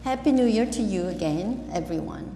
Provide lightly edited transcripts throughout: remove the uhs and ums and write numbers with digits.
Happy New Year to you again, everyone.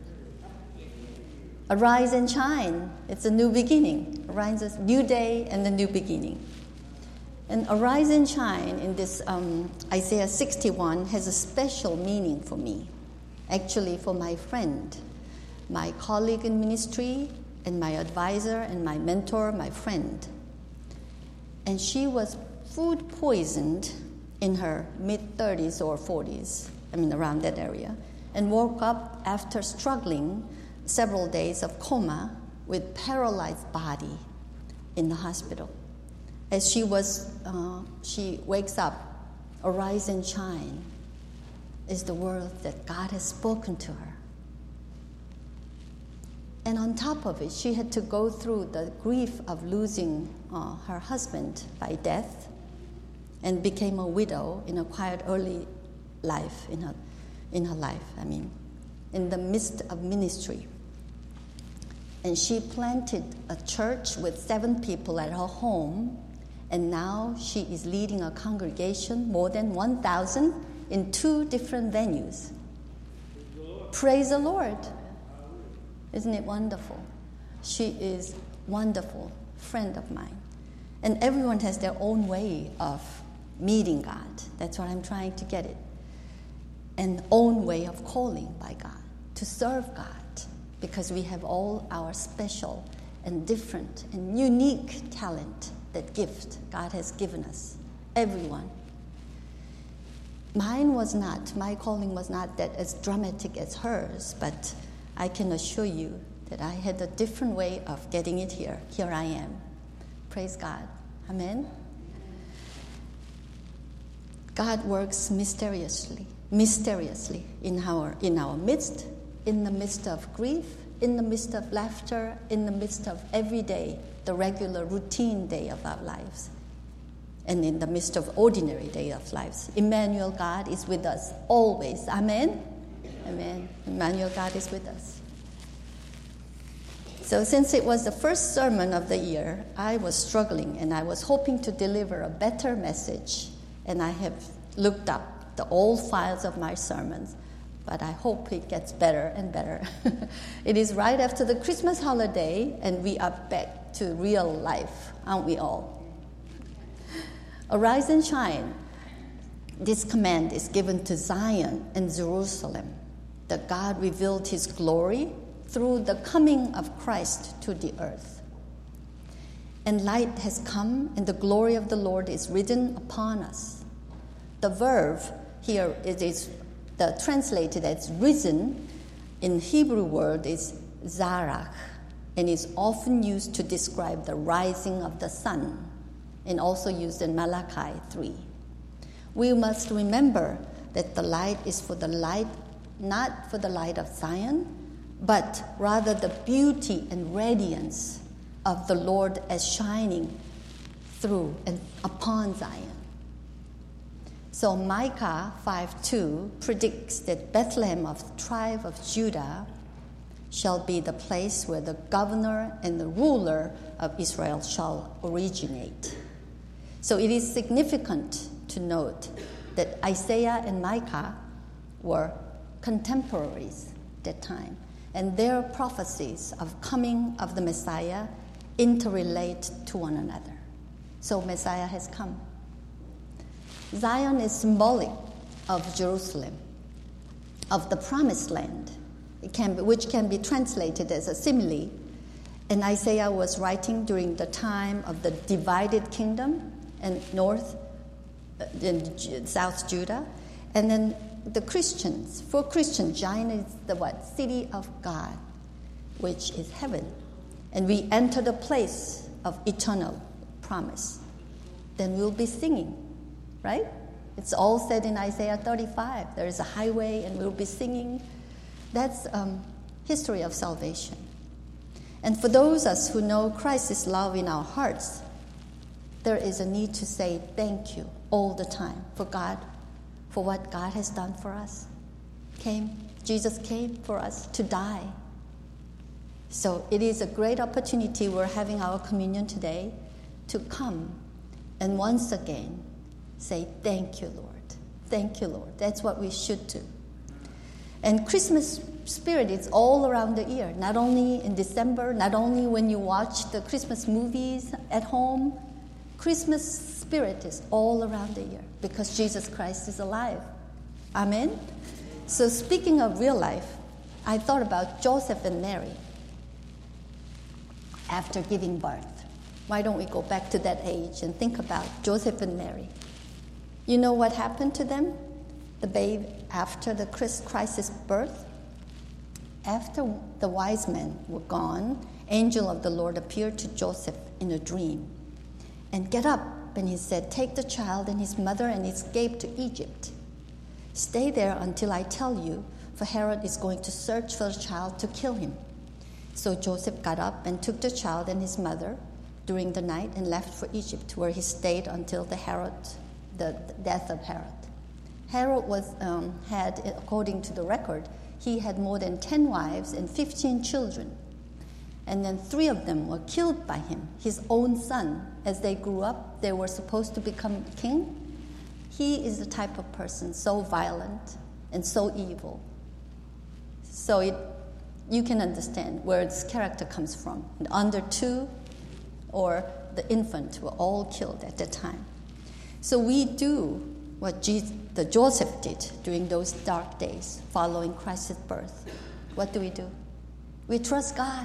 Arise and shine. It's a new beginning. Arise, a new day and a new beginning. And arise and shine in this Isaiah 61 has a special meaning for me. Actually, for my friend, my colleague in ministry, and my advisor and my mentor, my friend. And she was food poisoned in her mid-30s or 40s, around that area, and woke up after struggling several days of coma with paralyzed body in the hospital. As she wakes up, arise and shine is the word that God has spoken to her. And on top of it, she had to go through the grief of losing her husband by death and became a widow in a quiet early life, in her life, in the midst of ministry. And she planted a church with 7 people at her home, and now she is leading a congregation, more than 1,000, in 2 different venues. Praise the Lord. Isn't it wonderful? She is wonderful, friend of mine. And everyone has their own way of meeting God. That's what I'm trying to get it. An own way of calling by God, to serve God, because we have all our special and different and unique talent, that gift God has given us, everyone. My calling was not that as dramatic as hers, but I can assure you that I had a different way of getting it here. Here I am. Praise God. Amen. God works mysteriously in our midst, in the midst of grief, in the midst of laughter, in the midst of every day, the regular routine day of our lives, and in the midst of ordinary day of lives. Emmanuel, God is with us always. Amen. Amen. Emmanuel, God is with us. So since it was the first sermon of the year, I was struggling and I was hoping to deliver a better message. And I have looked up the old files of my sermons, but I hope it gets better and better. It is right after the Christmas holiday, and we are back to real life, aren't we all? Arise and shine. This command is given to Zion and Jerusalem, that God revealed his glory through the coming of Christ to the earth. And light has come, and the glory of the Lord is risen upon us. The verb here, it is translated as risen, in Hebrew word is zarach, and is often used to describe the rising of the sun, and also used in Malachi 3. We must remember that the light is for the light, not for the light of Zion, but rather the beauty and radiance of the Lord as shining through and upon Zion. So Micah 5:2 predicts that Bethlehem of the tribe of Judah shall be the place where the governor and the ruler of Israel shall originate. So it is significant to note that Isaiah and Micah were contemporaries at that time, and their prophecies of coming of the Messiah interrelate to one another. So Messiah has come. Zion is symbolic of Jerusalem, of the promised land, which can be translated as a simile. And Isaiah was writing during the time of the divided kingdom and north and South Judah. And then for Christians, Zion is the city of God, which is heaven. And we enter the place of eternal promise. Then we'll be singing, right? It's all said in Isaiah 35. There is a highway and we'll be singing. That's history of salvation. And for those of us who know Christ's love in our hearts, there is a need to say thank you all the time for God, for what God has done for us. Jesus came for us to die. So it is a great opportunity. We're having our communion today to come and once again say, thank you, Lord. Thank you, Lord. That's what we should do. And Christmas spirit is all around the year, not only in December, not only when you watch the Christmas movies at home. Christmas spirit is all around the year because Jesus Christ is alive. Amen? So speaking of real life, I thought about Joseph and Mary after giving birth. Why don't we go back to that age and think about Joseph and Mary? You know what happened to them? The babe after the Christ's birth? After the wise men were gone, angel of the Lord appeared to Joseph in a dream. And get up, and he said, take the child and his mother and escape to Egypt. Stay there until I tell you, for Herod is going to search for the child to kill him. So Joseph got up and took the child and his mother during the night and left for Egypt, where he stayed until the death of Herod. Herod had, according to the record, he had more than 10 wives and 15 children. And then 3 of them were killed by him, his own son. As they grew up, they were supposed to become king. He is the type of person so violent and so evil. So you can understand where its character comes from. The under 2 or the infant were all killed at that time. So we do what Joseph did during those dark days following Christ's birth. What do? We trust God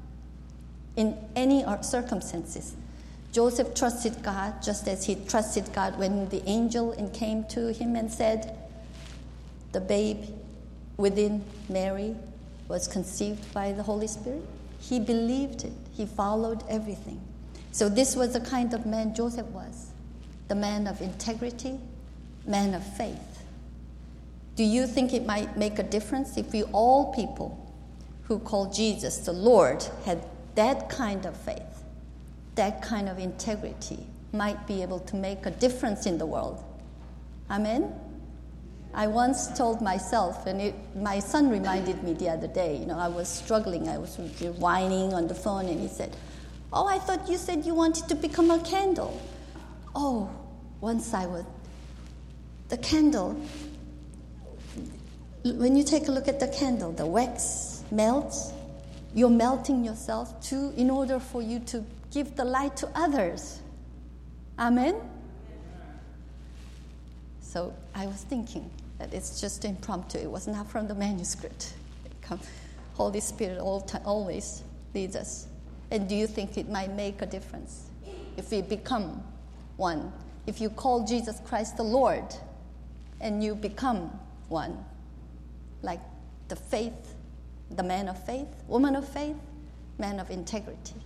in any circumstances. Joseph trusted God just as he trusted God when the angel came to him and said, the babe within Mary was conceived by the Holy Spirit. He believed it. He followed everything. So this was the kind of man Joseph was, the man of integrity, man of faith. Do you think it might make a difference if we all people who call Jesus the Lord had that kind of faith, that kind of integrity, might be able to make a difference in the world? Amen? I once told myself, and my son reminded me the other day, I was struggling, I was whining on the phone, and he said, oh, I thought you said you wanted to become a candle. Oh, the candle, when you take a look at the candle, the wax melts. You're melting yourself too in order for you to give the light to others. Amen? So I was thinking that it's just impromptu. It was not from the manuscript. Holy Spirit always leads us. And do you think it might make a difference if we become one? If you call Jesus Christ the Lord and you become one, like the man of faith, woman of faith, man of integrity.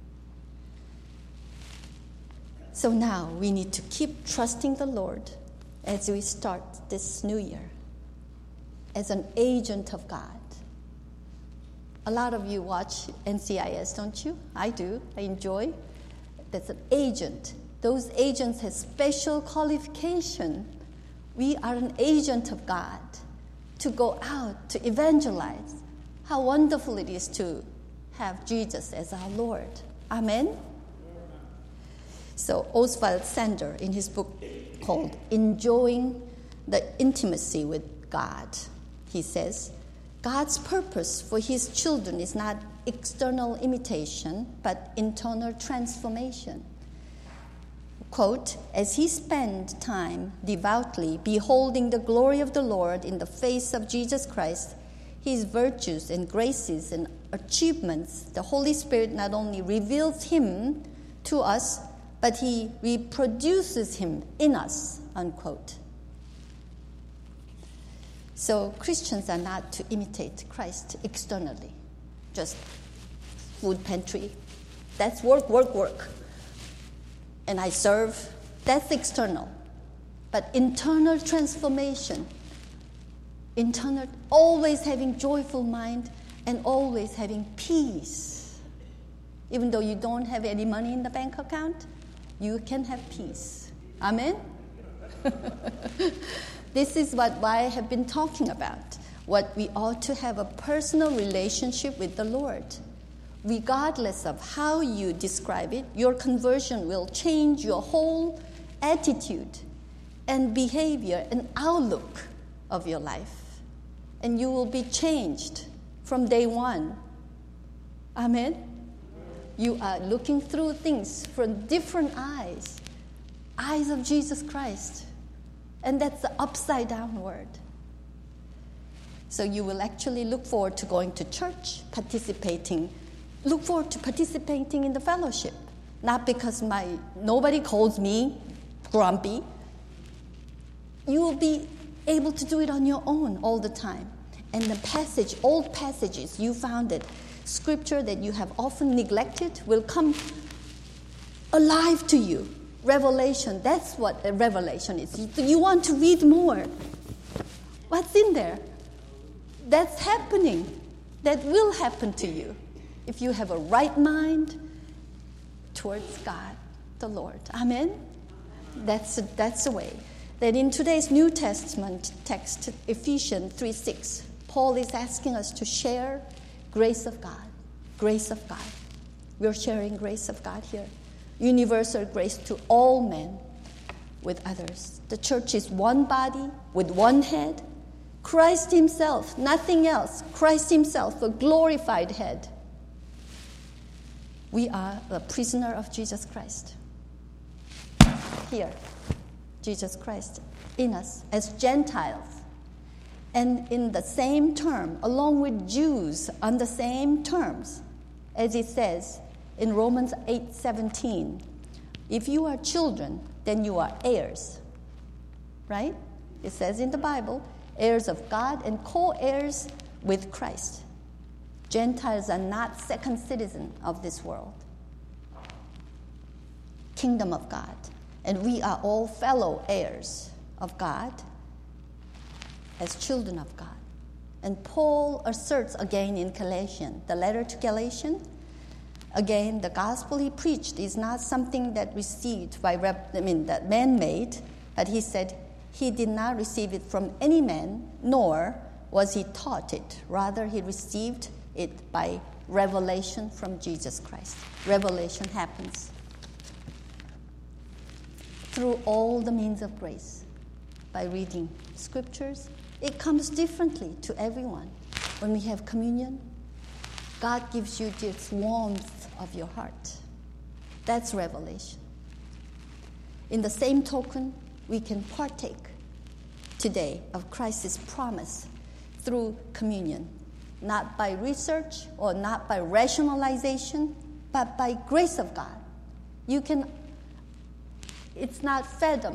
So now we need to keep trusting the Lord as we start this new year as an agent of God. A lot of you watch NCIS, don't you? I do. I enjoy. That's an agent. Those agents have special qualification. We are an agent of God to go out, to evangelize. How wonderful it is to have Jesus as our Lord. Amen? So Oswald Sander, in his book called Enjoying the Intimacy with God, he says, God's purpose for his children is not external imitation, but internal transformation. Quote, as he spent time devoutly beholding the glory of the Lord in the face of Jesus Christ, his virtues and graces and achievements, the Holy Spirit not only reveals him to us, but he reproduces him in us, unquote. So Christians are not to imitate Christ externally, just food pantry. That's work. And I serve, that's external. But internal transformation, always having joyful mind and always having peace. Even though you don't have any money in the bank account, you can have peace. Amen? This is what I have been talking about, what we ought to have a personal relationship with the Lord. Regardless of how you describe it, your conversion will change your whole attitude and behavior and outlook of your life. and you will be changed from day one. Amen? You are looking through things from different eyes of Jesus Christ. And that's the upside down word. So you will actually look forward to going to church, look forward to participating in the fellowship. Not because nobody calls me grumpy. You will be able to do it on your own all the time. And the old passages you found it, scripture that you have often neglected will come alive to you. Revelation, that's what a revelation is. You want to read more. What's in there? That's happening. That will happen to you if you have a right mind towards God, the Lord. Amen? That's the way. That in today's New Testament text, Ephesians 3:6, Paul is asking us to share grace of God. Grace of God. We're sharing grace of God here. Universal grace to all men with others. The church is one body with one head. Christ himself, nothing else. Christ himself, a glorified head. We are a prisoner of Jesus Christ. Here, Jesus Christ in us as Gentiles. And in the same term, along with Jews on the same terms, as it says in Romans 8:17, if you are children, then you are heirs. Right? It says in the Bible, heirs of God and co-heirs with Christ. Gentiles are not second citizens of this world. Kingdom of God. And we are all fellow heirs of God as children of God. And Paul asserts again in Galatians, the letter to Galatians, again, the gospel he preached is not something that that man made, but he said he did not receive it from any man, nor was he taught it. Rather, he received it by revelation from Jesus Christ. Revelation happens through all the means of grace. By reading scriptures, it comes differently to everyone. When we have communion, God gives you this warmth of your heart. That's revelation. In the same token, we can partake today of Christ's promise through communion, not by research or not by rationalization, but by grace of God. It's not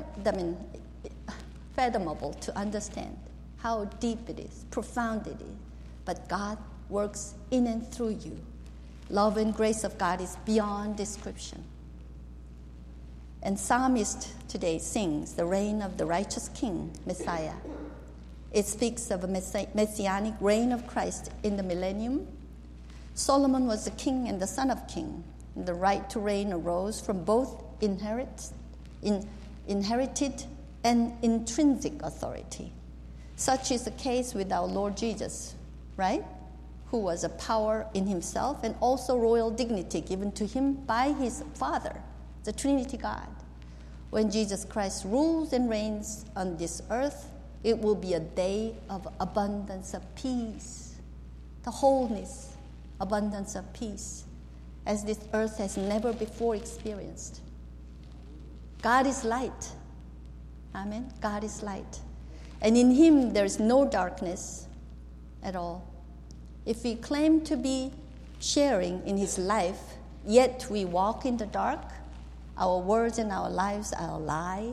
fathomable to understand how deep it is, profound it is, but God works in and through you. Love and grace of God is beyond description. And psalmist today sings the reign of the righteous king, Messiah. It speaks of a messianic reign of Christ in the millennium. Solomon was the king and the son of king. And the right to reign arose from both inherited and intrinsic authority. Such is the case with our Lord Jesus, right? Who was a power in himself and also royal dignity given to him by his Father, the Trinity God. When Jesus Christ rules and reigns on this earth, it will be a day of abundance of peace, the wholeness, abundance of peace, as this earth has never before experienced. God is light. Amen. God is light. And in him there is no darkness at all. If we claim to be sharing in his life, yet we walk in the dark, our words and our lives are a lie.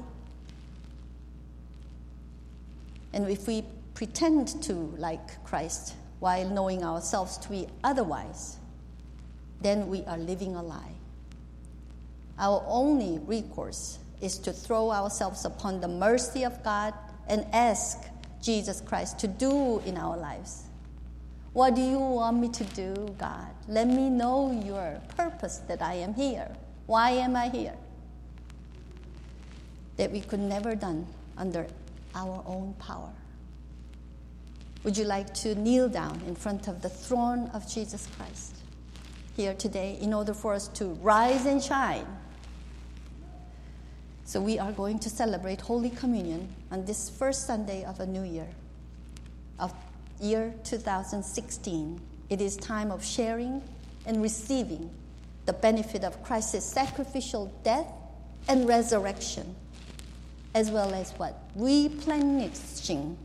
And if we pretend to like Christ while knowing ourselves to be otherwise, then we are living a lie. Our only recourse is to throw ourselves upon the mercy of God and ask Jesus Christ to do in our lives. What do you want me to do, God? Let me know your purpose that I am here. Why am I here? That we could never done under our own power. Would you like to kneel down in front of the throne of Jesus Christ here today in order for us to rise and shine? So we are going to celebrate Holy Communion on this first Sunday of a new year, of year 2016, it is time of sharing and receiving the benefit of Christ's sacrificial death and resurrection, as well as what? Replenishing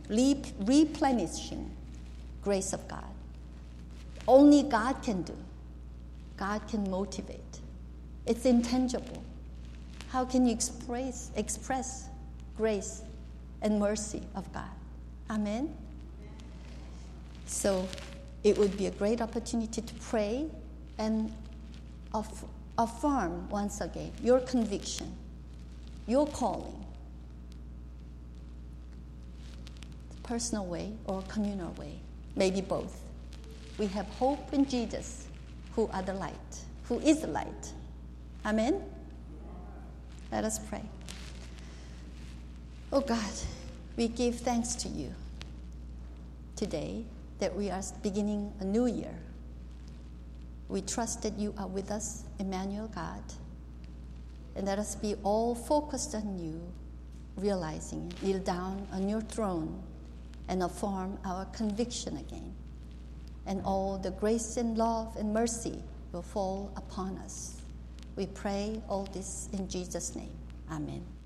grace of God. Only God can do. God can motivate. It's intangible. How can you express grace and mercy of God? Amen? So it would be a great opportunity to pray and affirm once again your conviction, your calling, personal way or communal way, maybe both. We have hope in Jesus, who are the light, who is the light. Amen? Let us pray. Oh God, we give thanks to you today that we are beginning a new year. We trust that you are with us, Emmanuel God, and let us be all focused on you, realizing, kneel down on your throne and affirm our conviction again. And all the grace and love and mercy will fall upon us. We pray all this in Jesus' name. Amen.